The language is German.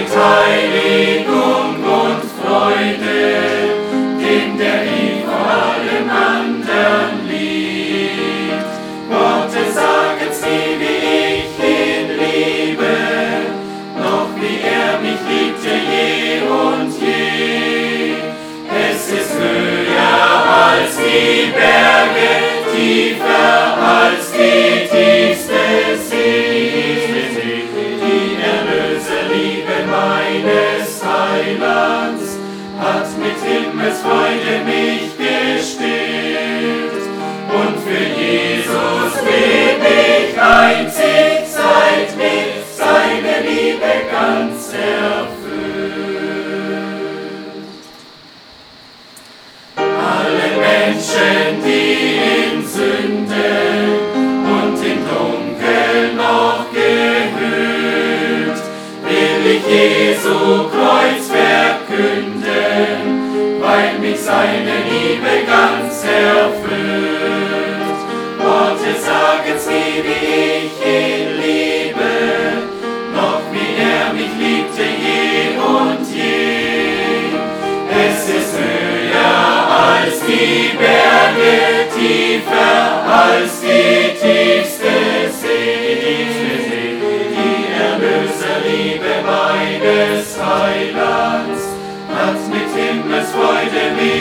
Heiligung und Freude, dem der ihn vor allem anderen liebt. Worte sagen's nie, wie ich ihn liebe, noch wie er mich liebte je und je. Es ist höher als die Berge, tiefer als die tiefste See. Die Erlöserliebe meines Heilands hat mit Himmelsfreude mich gestillt. Und für Jesus leb ich einzig seit mich seine Liebe ganz erfüllt. Alle Menschen, die in Sünde und im Dunkel noch gehüllt, will ich Jesu Kreuz verkünden, weil mich seine Liebe ganz erfüllt. Worte sagen's nie, wie ich ihn liebe, noch wie er mich liebte je und je. Es ist höher als die Berge, tiefer als die tiefste See. Die Erlöserliebe meines Heilands hat mit Himmelsfreude mich